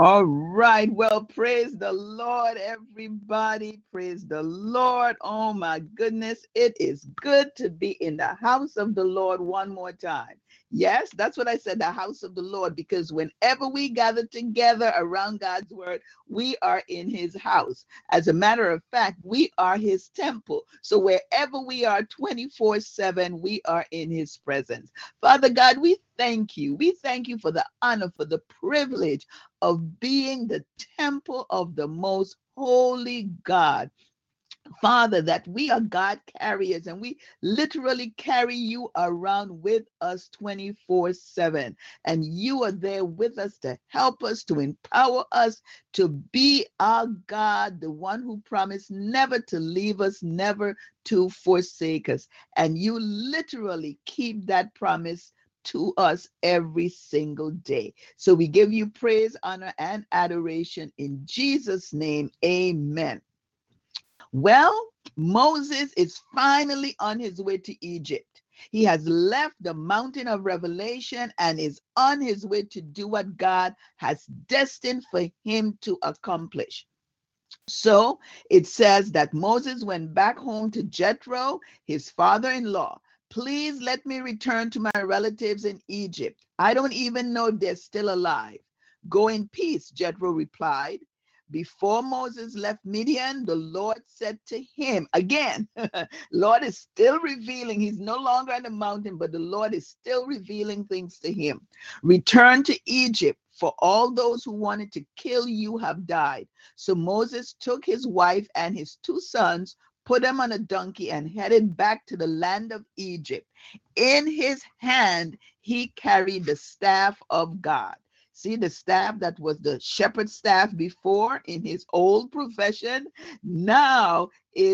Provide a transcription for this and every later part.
All right. Well, praise the Lord, everybody. Praise the Lord. Oh, my goodness. It is good to be in the house of the Lord one more time. Yes, that's what I said, the house of the Lord, because whenever we gather together around God's word, we are in his house. As a matter of fact, we are his temple. So wherever we are 24/7, we are in his presence. Father God, we thank you. We thank you for the honor, for the privilege of being the temple of the most holy God. Father, that we are God carriers and we literally carry you around with us 24/7. And you are there with us to help us, to empower us, to be our God, the one who promised never to leave us, never to forsake us. And you literally keep that promise to us every single day. So we give you praise, honor, and adoration in Jesus' name. Amen. Well, Moses is finally on his way to Egypt. He has left the mountain of revelation and is on his way to do what God has destined for him to accomplish. So it says that Moses went back home to Jethro, his father-in-law. Please let me return to my relatives in Egypt. I don't even know if they're still alive. Go in peace, Jethro replied. Before Moses left Midian, the Lord said to him, again, Lord is still revealing. He's no longer on the mountain, but the Lord is still revealing things to him. Return to Egypt, for all those who wanted to kill you have died. So Moses took his wife and his two sons, put them on a donkey, and headed back to the land of Egypt. In his hand, he carried the staff of God. See, the staff that was the shepherd's staff before in his old profession now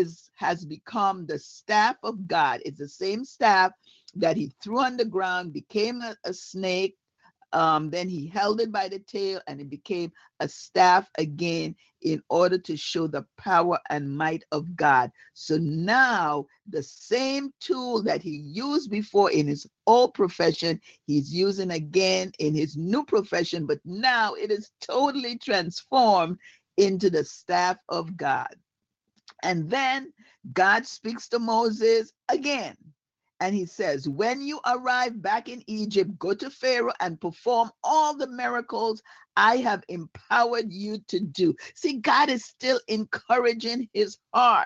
has become the staff of God. It's the same staff that he threw on the ground, became a snake. Then he held it by the tail and it became a staff again in order to show the power and might of God. So now the same tool that he used before in his old profession, he's using again in his new profession, but now it is totally transformed into the staff of God. And then God speaks to Moses again. And he says, when you arrive back in Egypt, go to Pharaoh and perform all the miracles I have empowered you to do. See, God is still encouraging his heart.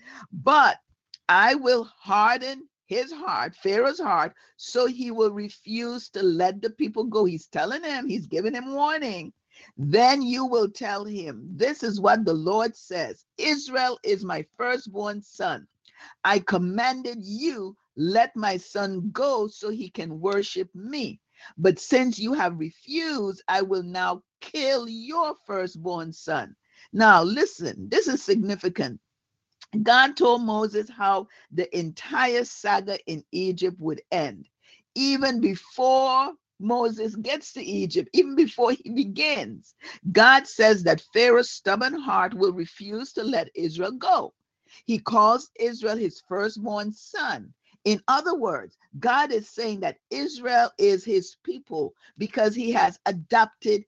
But I will harden his heart, Pharaoh's heart, so he will refuse to let the people go. He's telling him, he's giving him warning. Then you will tell him, this is what the Lord says. Israel is my firstborn son. I commanded you, let my son go so he can worship me. But since you have refused, I will now kill your firstborn son. Now, listen, this is significant. God told Moses how the entire saga in Egypt would end. Even before Moses gets to Egypt, even before he begins, God says that Pharaoh's stubborn heart will refuse to let Israel go. He calls Israel his firstborn son. In other words, God is saying that Israel is his people because he has adopted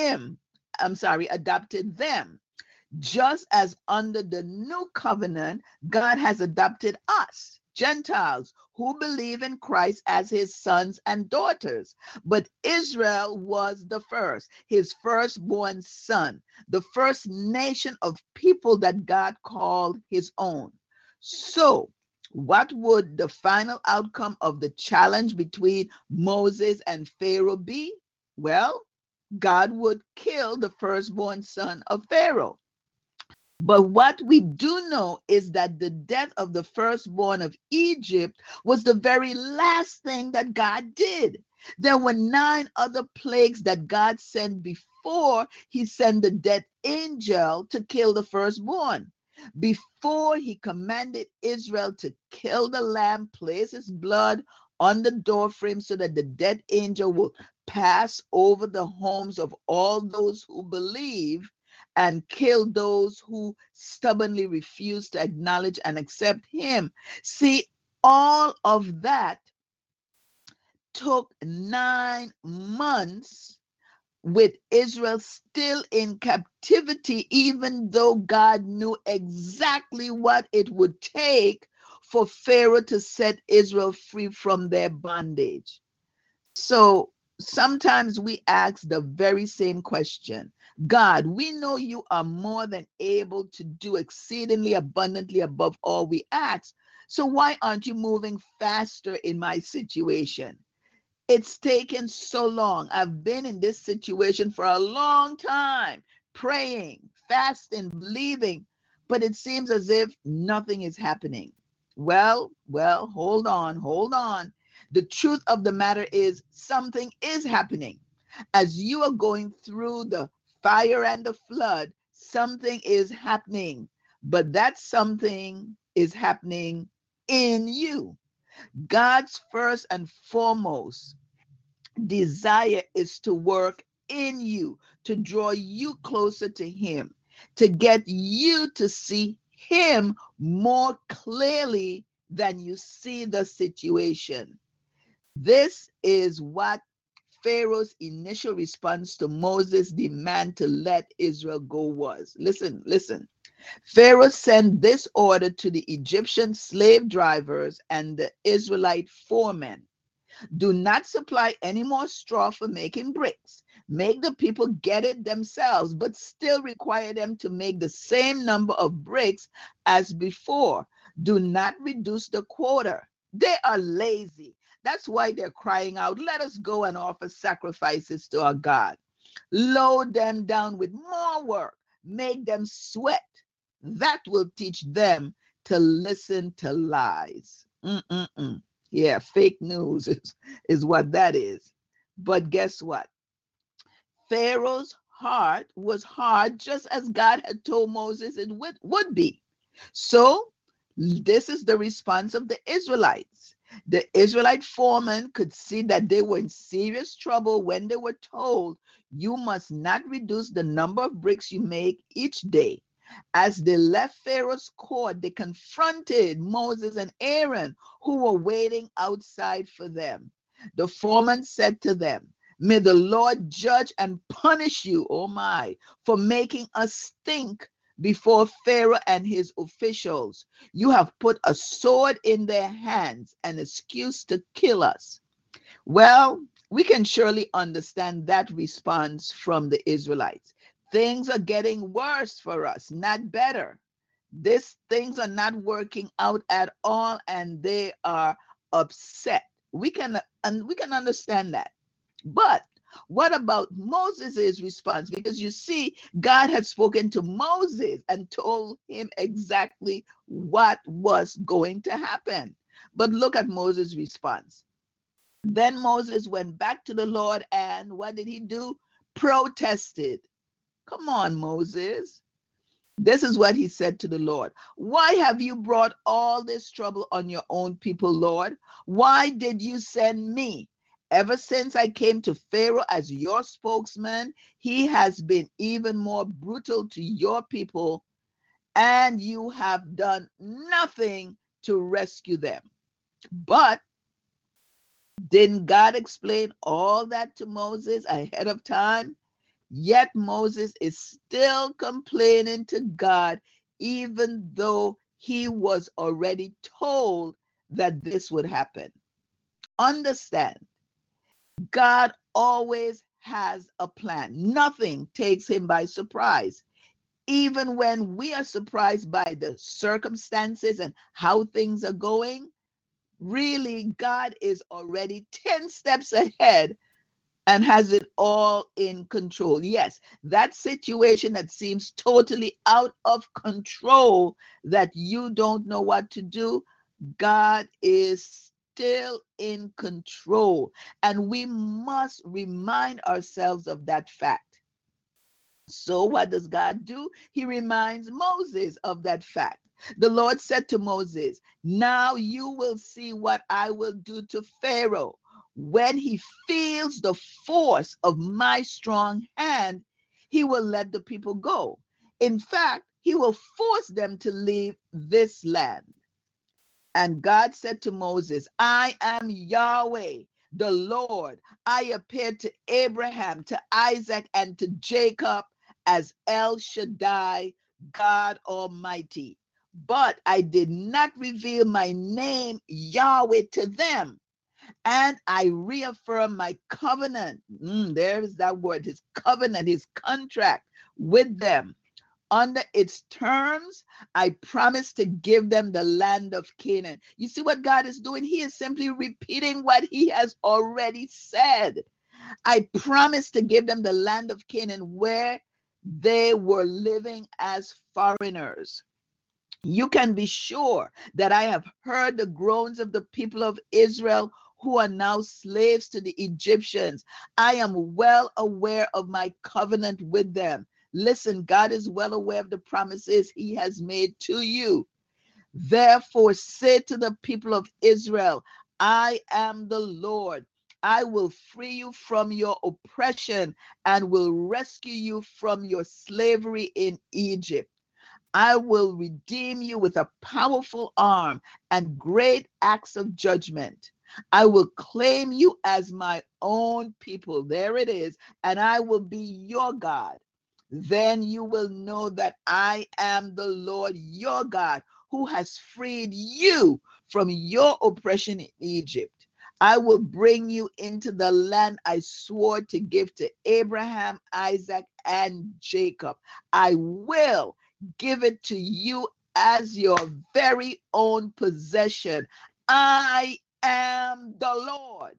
them. Just as under the new covenant, God has adopted us, Gentiles, who believe in Christ as his sons and daughters. But Israel was the first, his firstborn son, the first nation of people that God called his own. So, what would the final outcome of the challenge between Moses and Pharaoh be? Well, God would kill the firstborn son of Pharaoh. But what we do know is that the death of the firstborn of Egypt was the very last thing that God did. There were 9 other plagues that God sent before he sent the death angel to kill the firstborn. Before he commanded Israel to kill the lamb, place his blood on the doorframe so that the death angel will pass over the homes of all those who believe and kill those who stubbornly refuse to acknowledge and accept him. See, all of that took 9 months with Israel still in captivity, even though God knew exactly what it would take for Pharaoh to set Israel free from their bondage. So sometimes we ask the very same question. God, we know you are more than able to do exceedingly abundantly above all we ask. So why aren't you moving faster in my situation? It's taken so long. I've been in this situation for a long time, praying, fasting, believing, but it seems as if nothing is happening. Well, hold on, hold on. The truth of the matter is something is happening. As you are going through the fire and the flood, something is happening, but that something is happening in you. God's first and foremost desire is to work in you, to draw you closer to Him, to get you to see Him more clearly than you see the situation. This is what Pharaoh's initial response to Moses' demand to let Israel go was. Listen, listen. Pharaoh sent this order to the Egyptian slave drivers and the Israelite foremen. Do not supply any more straw for making bricks. Make the people get it themselves, but still require them to make the same number of bricks as before. Do not reduce the quota. They are lazy. That's why they're crying out, let us go and offer sacrifices to our God. Load them down with more work. Make them sweat. That will teach them to listen to lies. Yeah, fake news is what that is. But guess what? Pharaoh's heart was hard, just as God had told Moses it would be. So this is the response of the Israelites. The Israelite foreman could see that they were in serious trouble when they were told, you must not reduce the number of bricks you make each day. As they left Pharaoh's court, they confronted Moses and Aaron, who were waiting outside for them. The foreman said to them, may the Lord judge and punish you, oh my, for making us stink before Pharaoh and his officials. You have put a sword in their hands, an excuse to kill us. Well, we can surely understand that response from the Israelites. Things are getting worse for us, not better. Things are not working out at all, and they are upset. We can understand that. But what about Moses' response? Because you see, God had spoken to Moses and told him exactly what was going to happen. But look at Moses' response. Then Moses went back to the Lord, and what did he do? Protested. Come on, Moses. This is what he said to the Lord. Why have you brought all this trouble on your own people, Lord? Why did you send me? Ever since I came to Pharaoh as your spokesman, he has been even more brutal to your people, and you have done nothing to rescue them. But didn't God explain all that to Moses ahead of time? Yet Moses is still complaining to God, even though he was already told that this would happen. Understand, God always has a plan. Nothing takes him by surprise. Even when we are surprised by the circumstances and how things are going, really, God is already 10 steps ahead and has it all in control. Yes, that situation that seems totally out of control, that you don't know what to do, God is still in control. And we must remind ourselves of that fact. So what does God do? He reminds Moses of that fact. The Lord said to Moses, now you will see what I will do to Pharaoh. When he feels the force of my strong hand, he will let the people go. In fact, he will force them to leave this land. And God said to Moses, I am Yahweh. the Lord, I appeared to Abraham, to Isaac, and to Jacob as El Shaddai, God Almighty. But I did not reveal my name, Yahweh, to them. And I reaffirm my covenant. There is that word, his covenant, his contract with them. Under its terms, I promise to give them the land of Canaan. You see what God is doing? He is simply repeating what he has already said. I promise to give them the land of Canaan where they were living as foreigners. You can be sure that I have heard the groans of the people of Israel who are now slaves to the Egyptians. I am well aware of my covenant with them. Listen, God is well aware of the promises he has made to you. Therefore, say to the people of Israel, I am the Lord. I will free you from your oppression and will rescue you from your slavery in Egypt. I will redeem you with a powerful arm and great acts of judgment. I will claim you as my own people. There it is. And I will be your God. Then you will know that I am the Lord your God who has freed you from your oppression in Egypt. I will bring you into the land I swore to give to Abraham, Isaac, and Jacob. I will give it to you as your very own possession. I am the Lord.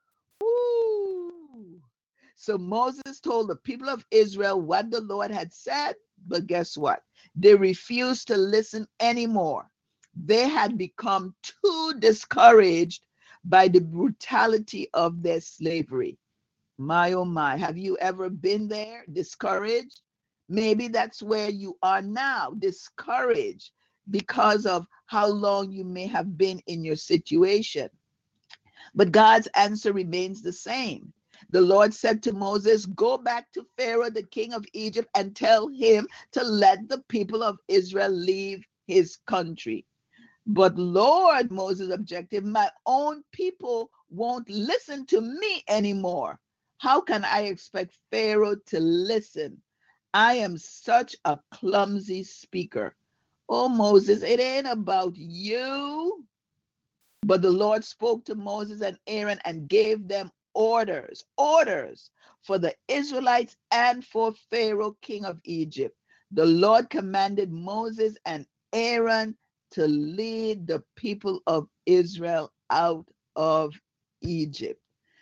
Woo. So Moses told the people of Israel what the Lord had said, but guess what? They refused to listen anymore. They had become too discouraged by the brutality of their slavery. My, oh my, have you ever been there, discouraged? Maybe that's where you are now, discouraged because of how long you may have been in your situation. But God's answer remains the same. The Lord said to Moses, go back to Pharaoh, the king of Egypt, and tell him to let the people of Israel leave his country. But Lord, Moses objected, my own people won't listen to me anymore. How can I expect Pharaoh to listen? I am such a clumsy speaker. Oh, Moses, it ain't about you. But the Lord spoke to Moses and Aaron and gave them orders for the Israelites and for Pharaoh, king of Egypt. The Lord commanded Moses and Aaron to lead the people of Israel out of Egypt.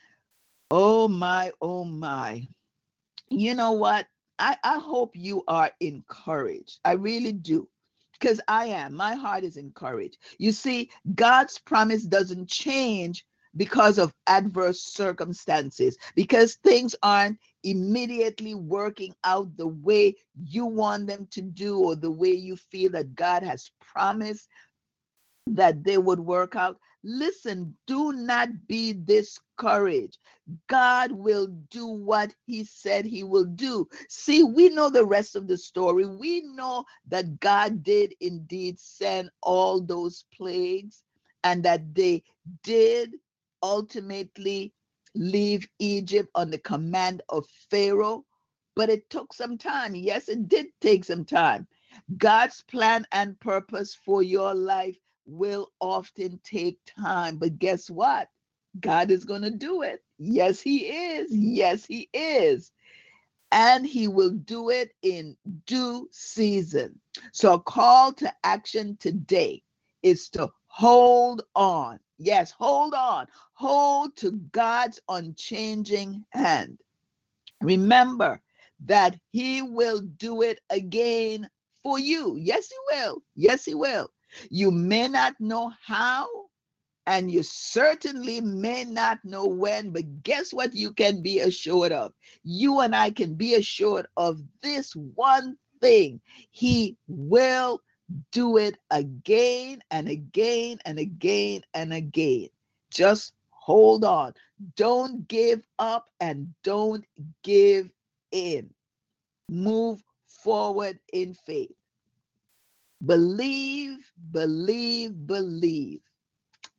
Oh my, oh my. You know what? I hope you are encouraged. I really do. Because I am. My heart is encouraged. You see, God's promise doesn't change because of adverse circumstances, because things aren't immediately working out the way you want them to do or the way you feel that God has promised that they would work out. Listen, do not be discouraged. God will do what he said he will do. See, we know the rest of the story. We know that God did indeed send all those plagues and that they did ultimately leave Egypt on the command of Pharaoh. But it took some time. Yes, it did take some time. God's plan and purpose for your life will often take time. But guess what? God is going to do it. Yes, he is. Yes, he is. And he will do it in due season. So a call to action today is to hold on. Yes, hold on. Hold to God's unchanging hand. Remember that he will do it again for you. Yes, he will. Yes, he will. You may not know how, and you certainly may not know when, but guess what you can be assured of? You and I can be assured of this one thing. He will do it again and again and again and again. Just hold on. Don't give up and don't give in. Move forward in faith. Believe, believe, believe.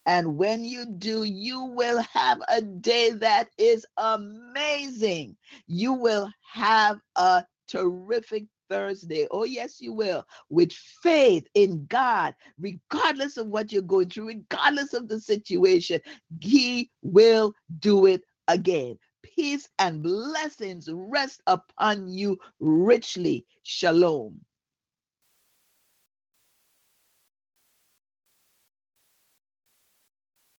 And when you do, you will have a day that is amazing. You will have a terrific Thursday. Oh, yes, you will. With faith in God, regardless of what you're going through, regardless of the situation, He will do it again. Peace and blessings rest upon you richly. Shalom.